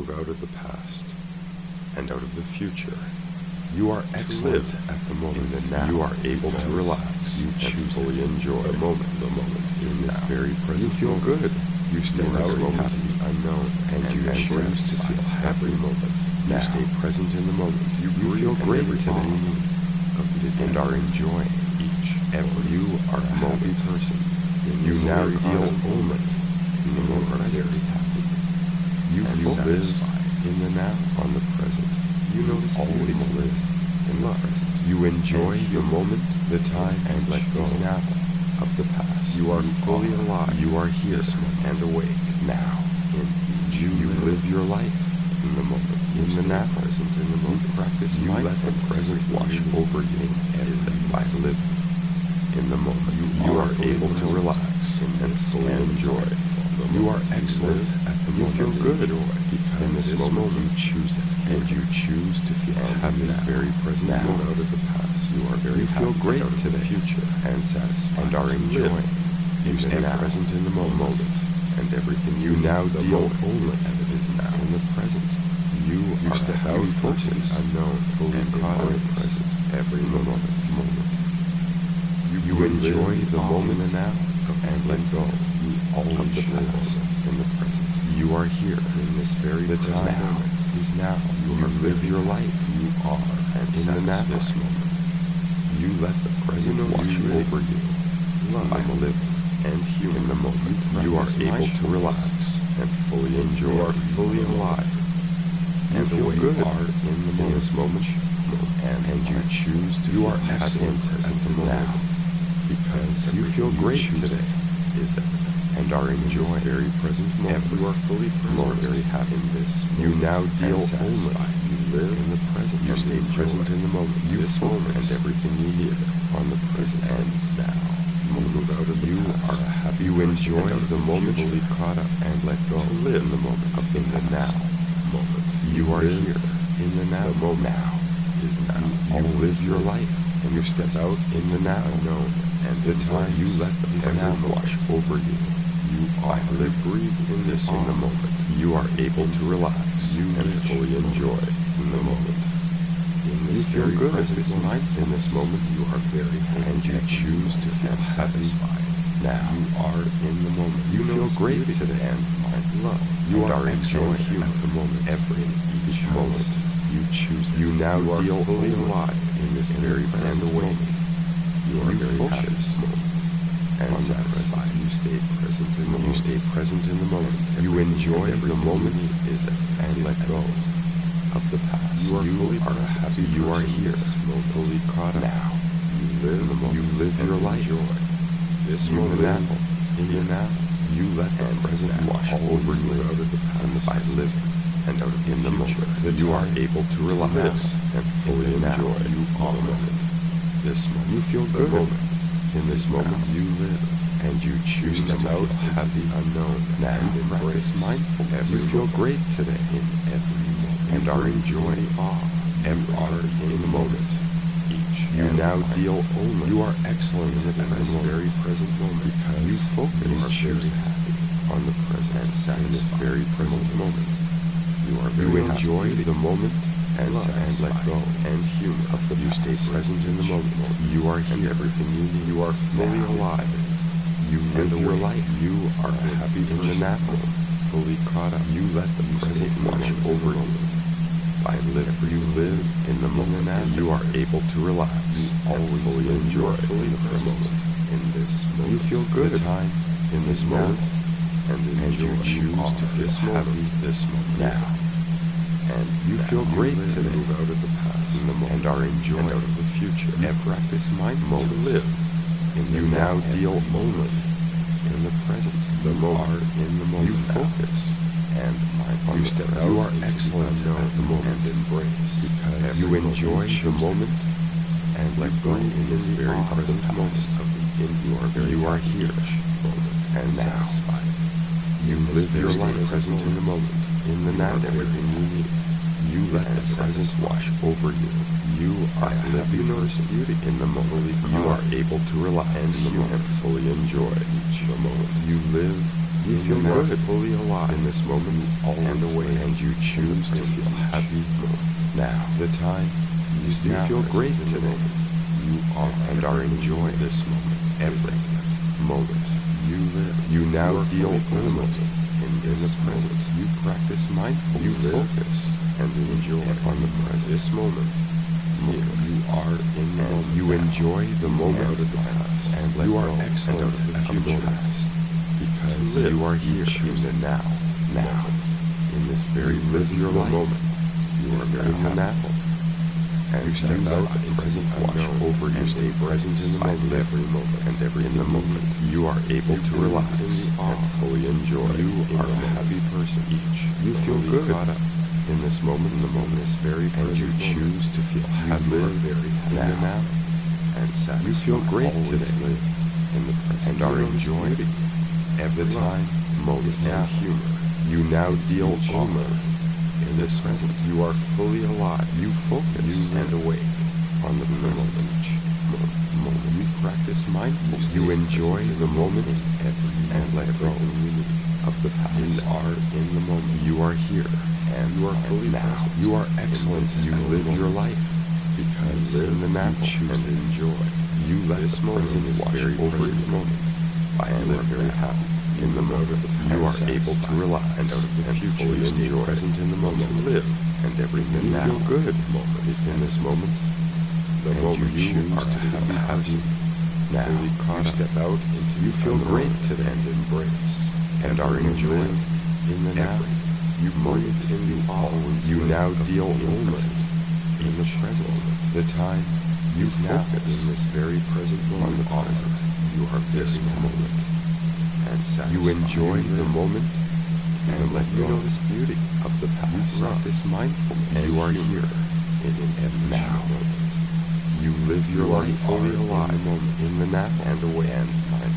out of the past and out of the future. You are excellent at the moment. In the now, you are able to relax. You choose and fully enjoy the moment. The moment is in this now. Very present. You feel moment. Good. You stay out happy, unknown, and you choose to feel every moment. Now. You stay present in the moment. You feel great today, and are enjoying each. You are a happy person. You now deal only in the moment. Very happy. You live in the now, on the present. You notice always live in the present. You enjoy the moment, the time, and let go now of the past. You are fully alive. You are here and awake now. You live your life in the moment, in the now, present, in the moment. Practice. You let the present wash over you as by living in the moment. You are able to relax and fully enjoy. You are excellent at the moment. You feel good because in this moment you choose it, and you choose to feel happy this very present moment out of the past. You are very happy. You feel great to the future and satisfied and are enjoying. You stay present in the moment, and everything you now deal only as it is now in the present. You step out focused, unknown, fully caught in the present, every moment. You enjoy the moment and now, and let go. You always the past in the present. You are here in this very time now. Is now. You live your life. You are and in the now. This moment. You let the present wash over you. I live and human in the moment. You are able to relax and fully enjoy. You are fully alive. And feel good in this moment. And you choose to. You are excellent at the moment because you feel great today. Is and are enjoying very present moment. You are fully present, very happy in this. You now deal only. You live in the present. You stay present in the moment. You focus and everything you need on the present and now. Move out of the past. Are happy. You enjoy the moment. Fully caught up and let go. To live in the moment. Up in the now moment. You are here in the now. The moment now is now. You live your life and you step out in the now. Known and the time you let the present wash over you. You are live, breathe in this in the moment. You are able to relax and fully enjoy in the moment. In this very good present mind, in this moment, you are very happy, and you choose to feel satisfied. Now you are in the moment. You feel great today, and love. You are excellent at the moment. Every each moment, you choose. You now deal fully alive in this very present moment. You are very happy and satisfied. You stay present in the moment. You stay present in the moment. You enjoy the moment and let go of the past. You are happy. You are here, fully caught up. Now you live the moment. You live your life. This moment now, in the now, you let the present wash over you out of the past by living and out of in the moment that you are able to relax and fully enjoy. You are the moment. This moment, you feel good. In this moment, you live, and you choose to out happy, unknown, now embrace mindfulness. You feel great today in every moment, and are enjoying every art in the moment. Each you now deal only. You are excellent at this very present moment because you focus. You choose happy on the present and in this very present moment. You enjoy the moment. And let go and humor of the you stay present in the moment. You are here. Everything you need. You are fully alive. You live your life. You are happy in the now. Fully caught up. You let the present wash over you. By live, you live in the moment. You are able to relax. You always fully enjoy fully the present. In this moment, you feel good. The time in this moment, and you choose to feel happy this moment now. And you feel great today out of the past and are enjoying out of the future. And practice mindfulness to live. And you now deal only in the present. The moment in the moment. You focus and you step out. You are excellent at the moment. And embrace because you enjoy the moment and let go in this very present moment. You are here and satisfied. You live your life present in the moment. In the now, everything you need. You let the present wash over you. You are living beauty in the moment. You are able to relax in the moment, fully enjoy each moment. You live You In feel the now, good, fully alive in this moment, and awake, and you choose to feel happy now. The time you do feel great today. You are and are enjoying this moment, every moment you live. You now deal only in the present. You practice mindfulness. You focus and enjoy on the present. This moment. Here you are in the moment. You enjoy the moment out of the past, and you are excellent at the future. Because you are here in the now. Now, in this very live your moment. You are very in the now. And you step out and present watch over you. Stay present in the moment, every moment, and every in the moment. You are able to relax and fully enjoy. You are a happy person. You feel good caught up in this moment. In the moment, this very present. And you choose to feel happy. Very happy now. And satisfied. You feel great today in the present and are enjoying every time, moment, and humor. You now deal honor. In this present, you are fully alive. You focus and awake on the present each moment. You practice mindfulness. You enjoy the moment and let go of the past. You are in the moment. You are here and you are fully now. You are excellent. You live your life because in the now you choose to enjoy. You let this moment is very over the moment. I am very happy. In the moment, you are able to relax and out of the future you stay present in the moment. Live, and everything you feel good moment is in this moment. The moment you are to be happy. Now you step out into you feel great today and embrace and are enjoying in the now. You moment in the always. You now deal only in the present. The time you focus in this very present moment. On the present, you are this moment. You enjoy the moment and let you notice beauty of the past. You practice mindfulness and you are here in every now moment. You live your life fully alive in the now and away and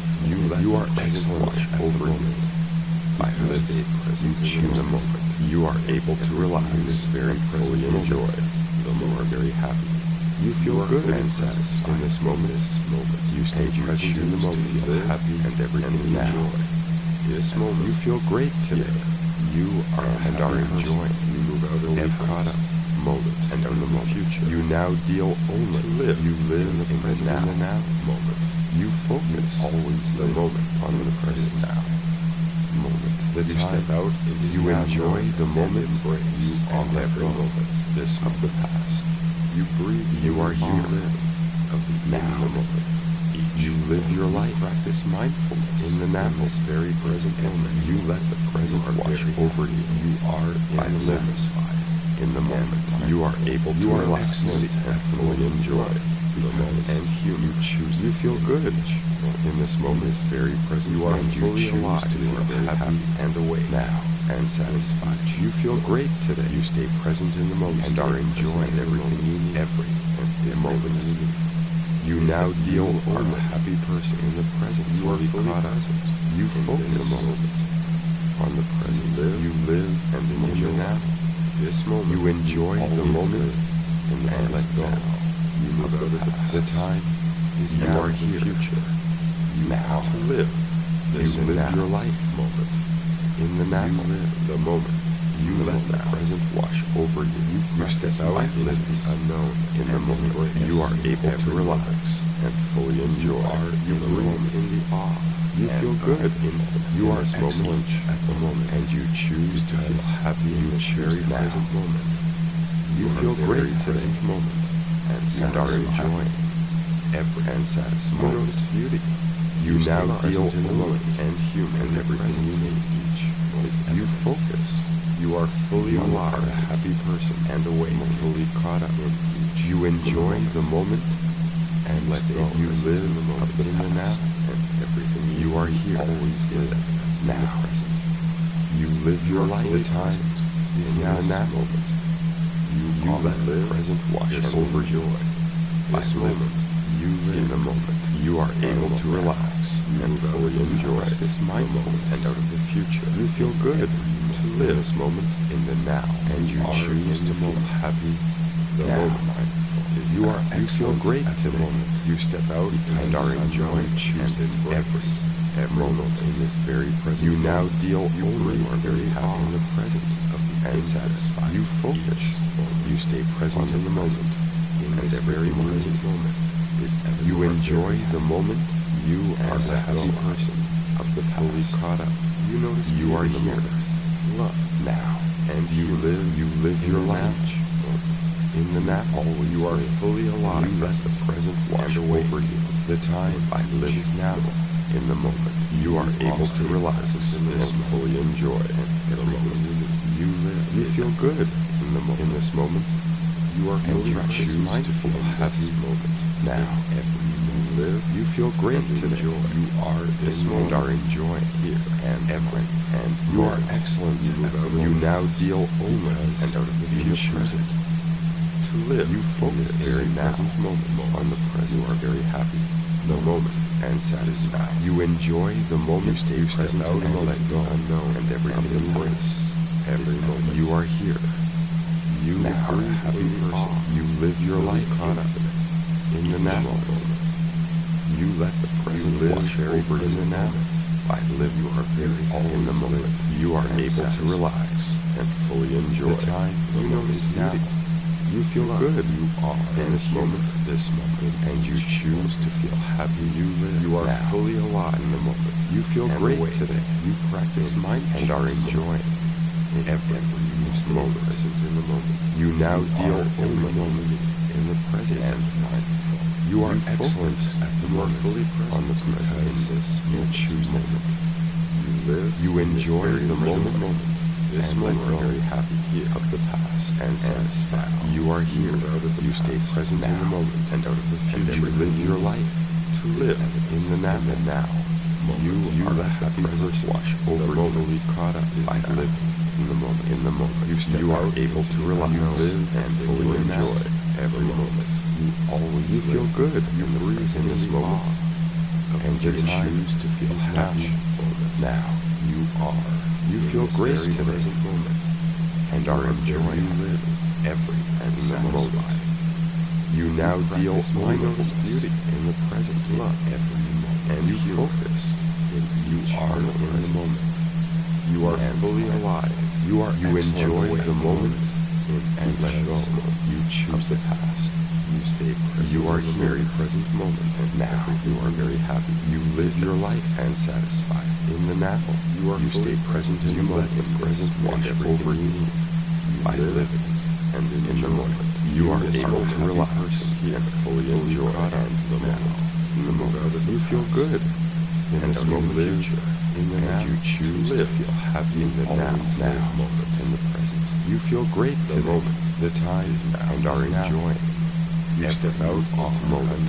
you are excellent over you. By this you choose a moment. You are able to relax very fully enjoy. You are very happy. You feel good and satisfied in this moment. You stay present in the moment. You feel happy and everything you enjoy. This moment, you feel great today. You are and are enjoying. You move out of every caught up moment and out of the future. You now deal only to live. You live in the now moment. You focus always the moment on the present now moment. The you step out into you enjoy the moment. You on every moment. This of the past. You breathe. You are here of the now moment. You live your life. Practice mindfulness in the now. This very present moment. You let the present wash over you. You are satisfied in the moment. You are able to relax and fully enjoy the moment. And you choose. You feel good in this moment. This very present. You are fully alive. You are happy and awake now. And satisfied. You feel great today. You stay present in the moment and are enjoying everything you need. Every moment you need. You now deal on a happy person in the present. You are fully present. You focus in the moment on the present. You live and enjoy now. This moment. You enjoy the moment and let go. You move out of the time is now here. Future. You now to live. You live your life moment. In the now, you live the moment. You let the present wash over you. You step out into the unknown. In the moment, you are able to relax and fully enjoy. You room in the awe. You feel good. You are excellent at the moment, and you choose to feel happy in the very present moment. You feel great present moment, and are enjoying every and satisfied beauty. You now deal in the moment and human and everything you need. You focus. You are fully alive, a happy person, and awake, fully caught up. You enjoy the moment and let go. You live up in the now, and everything you are here always live now. You live your life. The time is now that moment. You let the present wash over joy. This moment, you live in the moment. You are able to relax and fully enjoy this moment and out of the future. You feel good to live this moment in the now, and you choose to feel happy. The moment you are excellent, great at the moment. You step out and are enjoying, choosing every every moment in this very present. You now deal only are very happy in the present of the and satisfied. You focus. You stay present in the moment. In this very present moment is you enjoy the moment. You are the happy person of the fully caught up. You notice you are here. Look now, and you live your life. In the now, you are fully alive. You let the present wash over you. The time I live is now. In the moment, you are able to relax and fully enjoy everything you live. You feel good in this moment. You are fully choose to feel happy moment. Now, every you live, you feel great today. You are this moment are enjoying here and every and you are excellent. You now deal only and out of the future. Choose it. To live, you focus very now on the present. You are very happy. The moment and satisfied. You enjoy the moment. You stay present out and let go unknown and everything embrace. Every moment you are here. You are a happy person. You live your life caught up in the now moment. You let the present wash over in the now. By live, you are very in the moment. You are able to relax and fully enjoy the time. You know is now. You feel good. You are in this moment, and you choose to feel happy. You live. You are now. Fully alive in the moment. You feel great today. You practice mindfulness and are enjoying every moment. Present in the moment. You now deal in the moment, in the present, and mindful. You are excellent at the moment, fully present on the present. You choose it. You live. You enjoy the moment. This moment you are very happy here of the past and satisfied. You are here. You stay present in the moment and out of the future. You live your life to live in the now. You are the happy person. Wash over fully caught up by living in the moment. In the moment you are able to relax. You live and fully enjoy every moment. You feel good. You breathe in this moment, and you choose to feel happy. Now you are. You feel great today, and are enjoying every and satisfied. You now deal mindful beauty in the present love every moment, and you focus. You are in the moment. You are fully alive. You enjoy the moment and let go. You choose the past. You stay present. You are the very present moment, and now you are very happy. You live your life and satisfied. In the now, you stay present and you let the present wash over you by living. And in the moment, you are able to relax and fully enjoy the moment. In the moment, you feel good. In this moment, in the now, you choose to feel happy in the now moment. In the present, you feel great the moment, the time, and are enjoying. You step out off moment,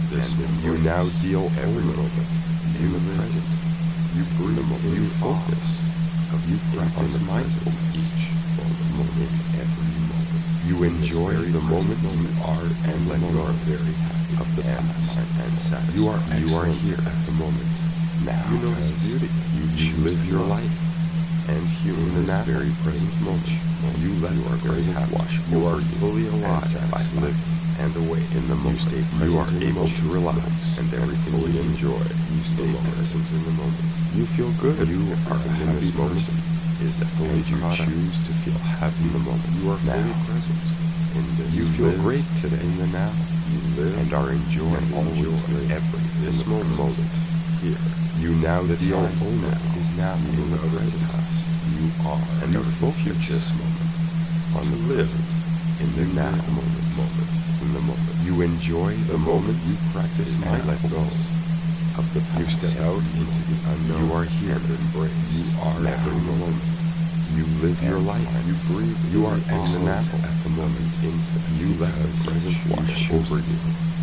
and you now deal every moment in the present. You breathe, you focus, you practice mindful each moment, every moment. You enjoy the moment you are and let go very happy of the past and satisfied. You are here at the moment. Now you notice beauty. You live your life, and here in the very present moment, you let your present wash. You are fully alive by living. And away in the moment, you are able to relax and everything you enjoy. You stay present in the moment. You feel good. You are in this moment. Is that fully you choose to feel happy in the moment. You are fully present in this. You feel great today in the now. You live and are enjoying always every this moment here. You now deal only is now in the present past. You are and you focus this moment on to live in the now moment. In the moment. You enjoy the moment. You practice mindfulness of the past. You step out into the unknown. You are here and embrace. You are every moment. You live your life. You breathe. You are excellent at the moment. You let the present wash over you.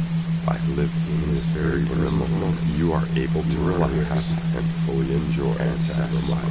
By living in this very moment, you are able to relax and fully enjoy and satisfy.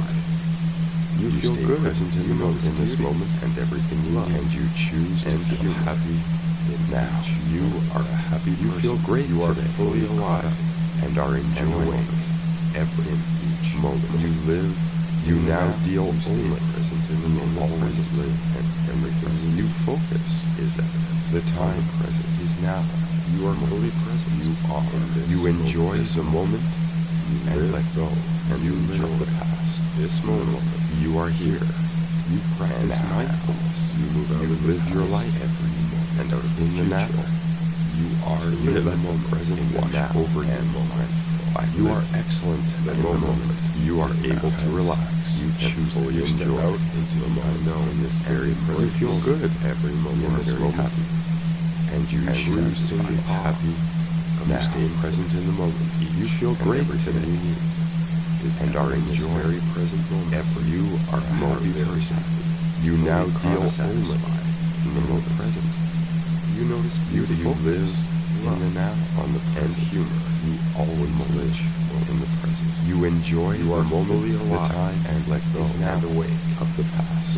You feel good present in the moment, in this moment, and everyththing you love, and you choose and feel happy. Now you are a happy. You feel great. You are fully alive and are enjoying every each moment you live. You now deal only present in the moment. Always live and everything you focus is evident. The time present is now. You are fully present. You are. You enjoy the moment. and let go, and you live the past. This moment, you are here. You practice mindfulness. You live your life every moment, and out of the future. You are living the present. Wash over your moment. You are excellent in the moment. You are able to relax. You choose to step out into the unknown in this very present. You feel good every moment. You are very happy, and you choose to feel happy. You stay present in the moment. You feel great today. You need and are in this very present moment. You are very happy. You now deal only in the moment present. You notice beauty. You live in the now, on the present. And humor. You always live in the present. You enjoy the moment, the time, and let go and away of the past.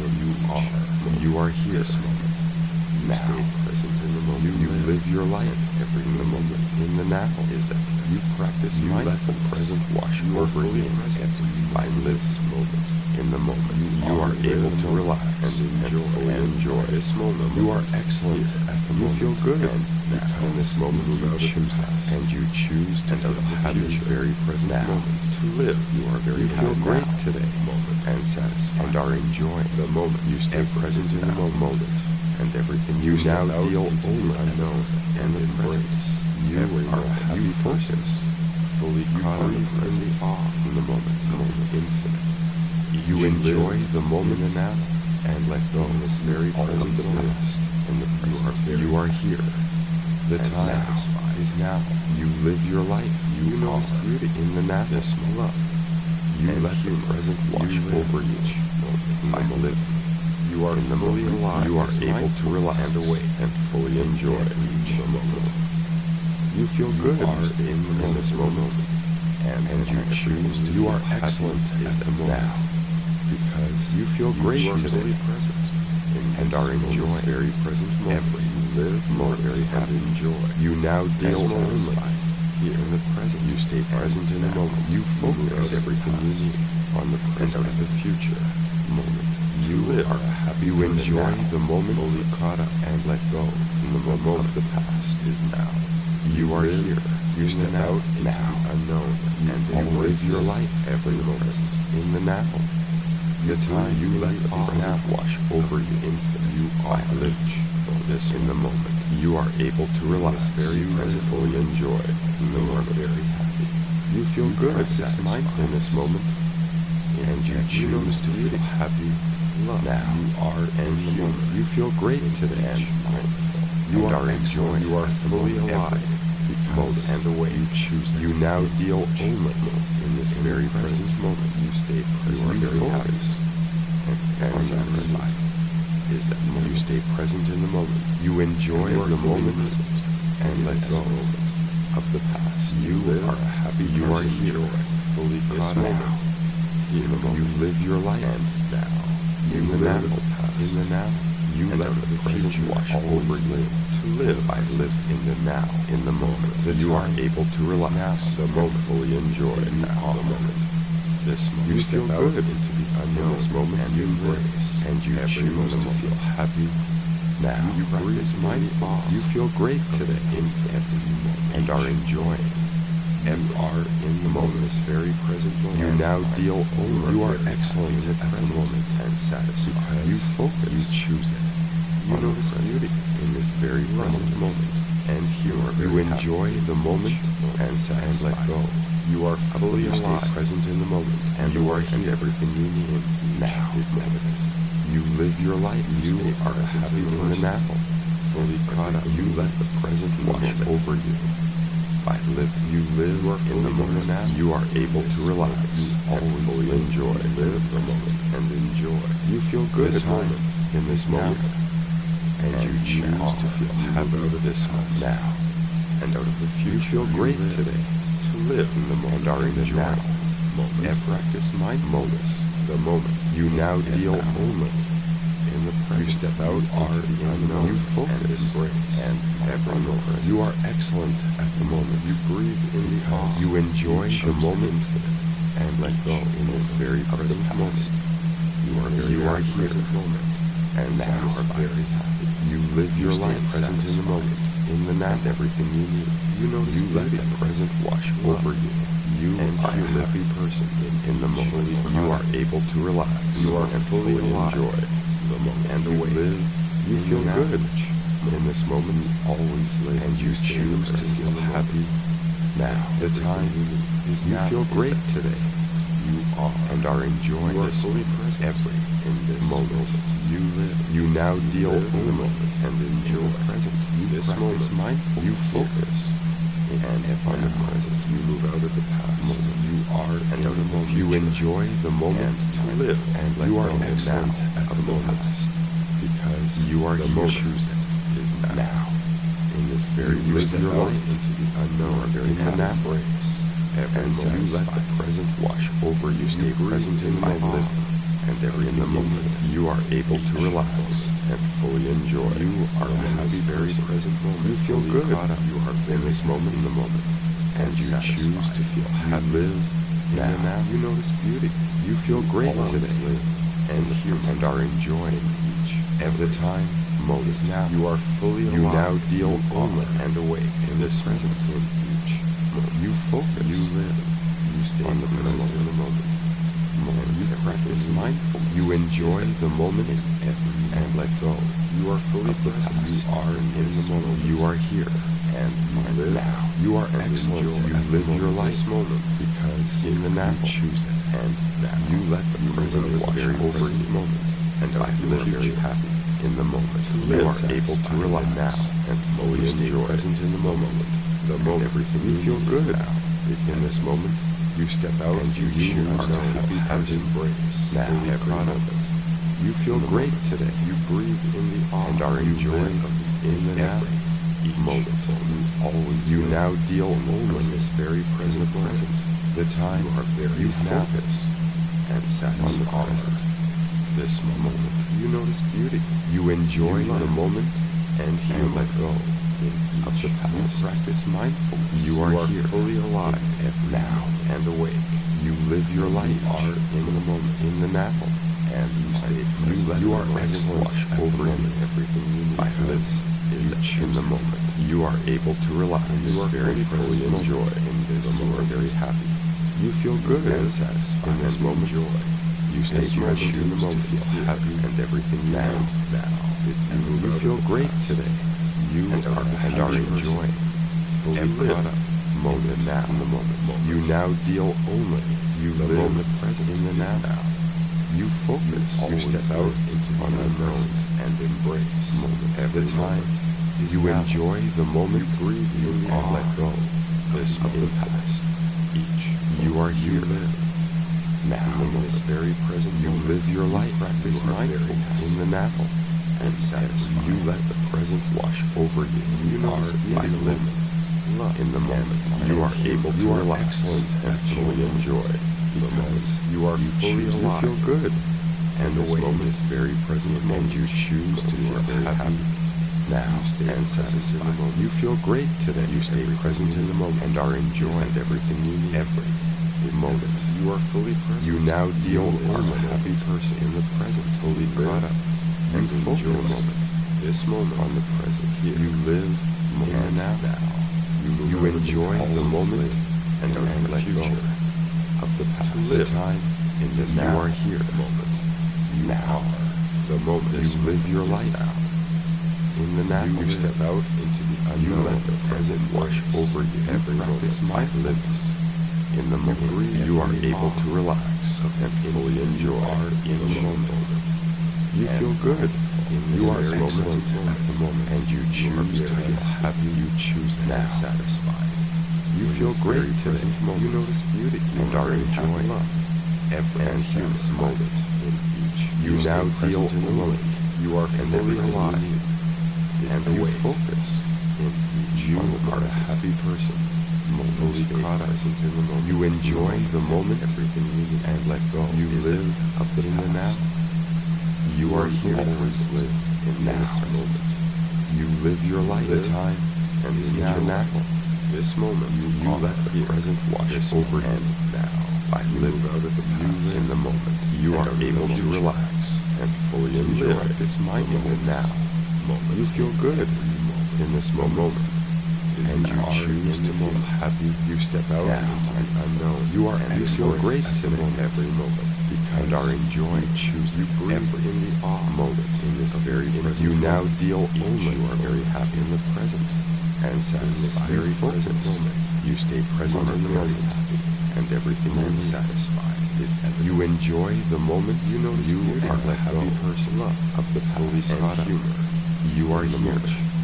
You are here. You stay present in the moment. You live your life every moment in the now. Is that you practice mindful present wash over you by lives moment in the moment. You are able to relax and enjoy this moment. You are excellent at the moment. You feel good in this moment. You choose that, and you choose to have this very present moment to live. You are very feel great today moment and satisfied and are enjoying the moment. You stay present in the moment. And everything you now deal only unknown and embrace. You are a happy person, fully caught in the present in the moment, infinite. You enjoy the moment now and let go of this very present past in the present. You are here. The time is now. You live your life. You know beauty in the now. This love. You let the present wash over you. I live. You are fully alive. You are able to relax and awake and fully enjoy each moment. You feel good in this moment, and you choose to. You are excellent at the now because you feel great today and are enjoying very present moment. Every live more very happy enjoy. You now deal only here in the present. You stay present in the moment. You focus everything you need on the present and the future moment. You are happy. You enjoy the moment, fully caught up and let go. In the moment of the past is now. You are here. You step out now, unknown, and live your life every moment in the now. The time you let the now wash over you infinite. You are live this in the moment. You are able to relax, very present, fully enjoy. You are very happy. You feel good at this mindfulness moment, and you choose to feel happy. Now you are and you feel great today and mindful. You are enjoying. You are fully alive. Mode and the way you choose. You now deal only in this very present moment. You stay present. You focus and satisfied. Is that you stay present in the moment. You enjoy the moment and let go of the past. You are happy. You are here, fully caught now. You live your life now. In the now, you let the future wash over you. To live, I live in the now, in the moment. That you are able to relax, the moment, fully enjoy now, the moment. This moment, you feel good into the unknown. This moment, and you embrace, and you choose to feel happy. Now, you practice mindfulness. You feel great today, in every moment, and are enjoying. And are in the moment, this very present moment. You now deal only. You are excellent at the moment and satisfied. You focus. You choose it. You notice beauty in this very present moment, and you enjoy the moment and let go. You are fully alive, present in the moment, and you are here. Everything you need now is moment. You live your life. You are happy in the now, fully caught up. You let the present wash over you. You live in the moment now. You are able to relax. You always fully enjoy. Live the moment and enjoy. You feel good this moment in this moment, and you choose to feel happy out of this moment now, and out of the future. You feel great today to live in the moment and are in the now moment. And practice mindfulness. The moment you now deal only. In the present, you step out, are in the unknown, you focus, and embrace, and ever present. You are excellent at the moment. You breathe in the awe. You enjoy the moment and let go in this very present moment. You are here in the moment, and now are very happy. You live your life present in the moment, in the now, everything you need. You know you let the present wash over you. You are a happy person in the moment. You are able to relax. You are fully enjoy the moment and awake. You feel good in this moment. You always live, and you choose to feel happy now. The time is now. You feel great today. You are and are enjoying this every in this moment. You live. You now deal in the moment and enjoy the present. You this moment mindful. You focus. And on the present, you move out of the past. You are and out of the moment. You enjoy the moment to live, and you are excellent at the moment because you are here. Choose it is now. In this very live your life into the unknown, in the embrace. Every moment you let the present wash over you. Stay present in the moment, and every in the moment you are able to relax and fully enjoy. You are in this very present moment. You feel good. You are in this moment, in the moment, and you choose to feel happy. Live now. You notice beauty. You feel great today, and are enjoying each every time. Moment now. You are fully alive. You now deal only and awake in this present in each moment. You focus. You live. You stay on the present in the moment. You practice mindfulness. You enjoy the moment and let go. You are fully present. You are in the moment. You are here and you live now. You are excellent. You live your life moment because in the now you choose it and now you let the present wash over the moment and I live very happy in the moment. You are able to relax now and fully enjoy present in the moment. The moment everything you feel good now is in this moment. You step out and you choose to happy and embrace. Now caught up. You feel great today. You breathe in the awe and are enjoying in the now. Each moment you always you now deal only in this very present. The time you are very focus and satisfied on the present. This moment you notice beauty. You enjoy the moment and you let go of the past. You practice mindfulness. You are here, fully alive now and awake. You live your life. You are in the moment, in the now, and you stay present. You are excellent over everything you need. This is in the moment. You are able to relax. You are very fully enjoy in this. You are very happy. You feel good and satisfied in this moment. Joy. You stay present in the moment. Feel happy and everything you need now. You feel great today. You are enjoying every moment now. In the moment. You now deal only. You live in the present in the now. You focus. You step out into the unknown and embrace moment every time. You enjoy the moment. You breathe. You let go. This of the past. Each. You are here. Now in this very present. You live your life. Practice mindfulness in the now. And satisfied. You let the present wash over you. You are by living in the moment. You are able to relax and fully enjoy because you are fully alive. You feel good, and this moment is very present, and you choose to feel very happy now and satisfied. You feel great today. You stay present in the moment and are enjoying everything you need. Every moment you are fully present. You now deal as a happy person in the present, fully caught up. You focus the moment, this moment on the present here. You live in the now. You enjoy the moment and let go of the past. The time in this now. You are here. The moment. Now. The moment. You live your life out. In the now. You step out into the unknown. You let the present wash over you. Every practice mindfulness. In the moment, you are able to relax and fully enjoy in the moment. You feel good. You are excellent at the moment, and you choose to feel happy. You choose now. Satisfied. You feel great today. You notice beauty and are enjoying every moment in each. You now deal in the moment. You are fully alive, and you focus in each. You are a happy person. Fully caught up in the moment. You enjoy the moment, everything you need, and let go. You live up in the now. You are here. Always live in this moment. You live your life. The time and is now. This moment, you let the present wash over you now. I live out of the past in the moment. You are able to relax and fully enjoy this moment in the now. You feel good in this moment. And you choose to feel happy. You step out into the unknown You are and excellent great at the moment, every moment, because and are enjoying choosing every in the moment in this very present. You now deal only. You are very happy in the present and satisfied. In this very present moment, you stay present in the moment, and everything you satisfied is evident. You enjoy the moment. You know you are a happy person of the fully caught up. You are here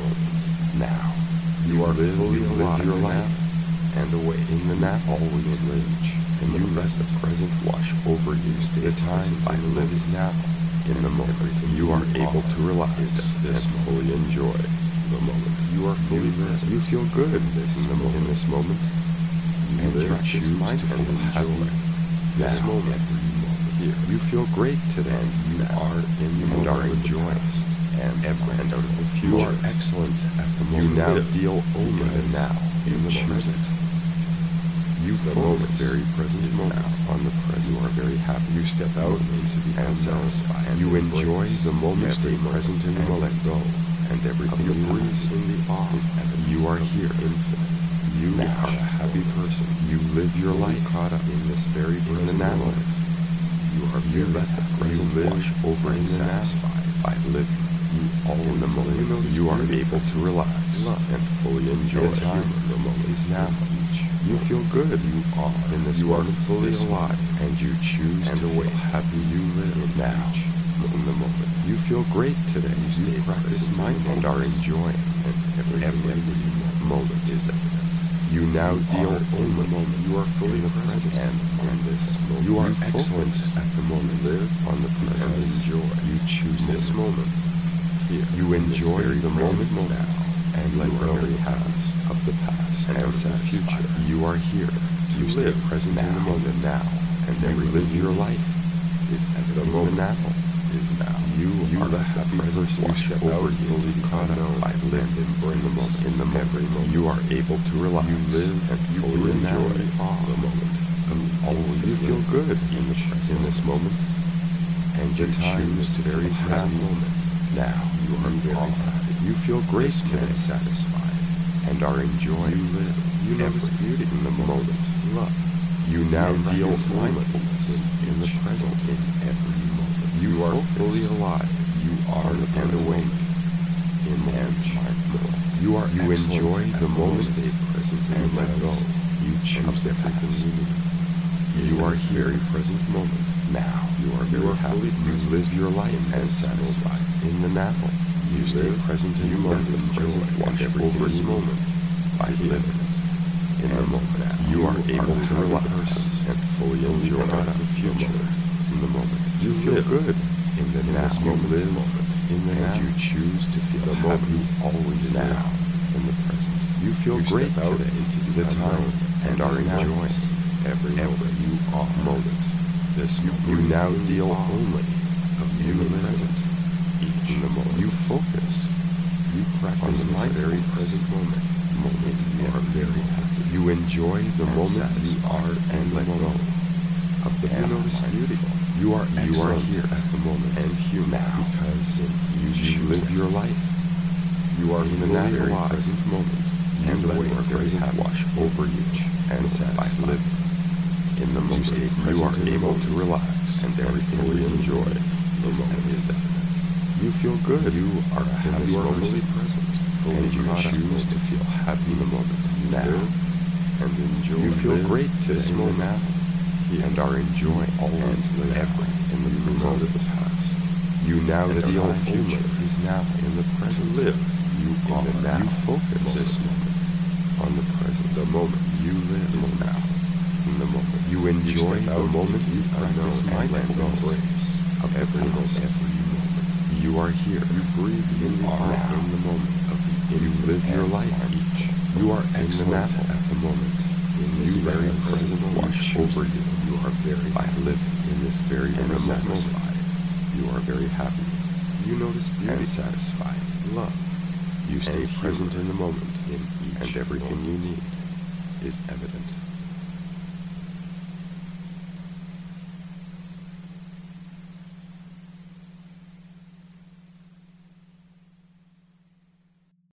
now. You are fully alive your life and away in the now. Always live. And you let the present wash over you. The time I live is now. In the moment, you are able to relax and fully enjoy the moment. You are fully present. You feel good in this moment. And you choose to feel happy. This moment, here. You feel great today. And you are in the moment. And are enjoying. And out of the future. You are excellent at the moment. You now deal only in the now. In the present. You focus very present moment on the present. You are very happy. You step out into the and satisfied. You enjoy the moment. Stay present in the moment. Let go. And everything you breathe in the awe is evident. You are here, infinite. You are a happy person. You live your life caught up in this very present moment. You let the present wash over and satisfied by living. You always in the moment. You are able to relax and fully enjoy the time. The moment is now. You feel good. You are in this. You are fully alive, and you choose to feel happy. You live now in the moment. You feel great today. You practice mindfulness and are enjoying, and every moment is evident. You now deal in the moment. You are fully present, and in this moment, you are excellent at the moment. Live on the present and enjoy. You choose this moment. Here, you enjoy the moment now, and let go of the past. And of the future, you are here. You stay present in the moment now, and then live your life. Is the moment now? Is now. You are the happy person. You step out fully caught up by living in the moment. In the moment, you are able to relax. You live and you fully enjoy the moment. Always you feel good in this moment, and your time is very happy moment. Now you are very happy. You feel great and satisfied. And are enjoying. You notice beauty in the moment. Love. You now deal mindfulness in the present in every moment. You are fully alive. You are and awake. In and mindful. You enjoy the moment. Stay present and let go. You choose everything. You are here. Very present moment. Now you are very happy. You live your life and satisfied in the now. You stay present in the moment. Enjoy. Watch over this moment. By living in the moment, you are able to relax and fully enjoy the future. In the moment, you feel good. In the now, you live in the now. You choose to feel happy always now. In the present, you feel great today into the time and are enjoying every you are moment. This you now deal only of you in the present. Each in the moment, you focus. You practice on the very present moment. You are very happy. You enjoy the moment you are and let go of the beauty. You are here at the moment and here now because you live your life. You are in the very present moment and let your present wash over you and satisfy. Live in the moment. You are able to relax and everything fully enjoy. The moment is evident. You feel good. You are happy. You are fully present. And you choose to feel happy in the moment now and enjoy. You feel great this moment now and are enjoying always every in the result of the past. You now deal future is now in the present. Live you in the now. You focus this moment on the present. The moment you live is now. In the moment you enjoy the moment you practice mindfulness of every moment. You are here. You breathe in the now in the moment. You live your life each. You are excellent at the moment. In this very present wash over you. You are very by living in this very present moment. You are very happy. You notice beauty and satisfied. Love. You stay present in the moment. In each and everything you need is evident.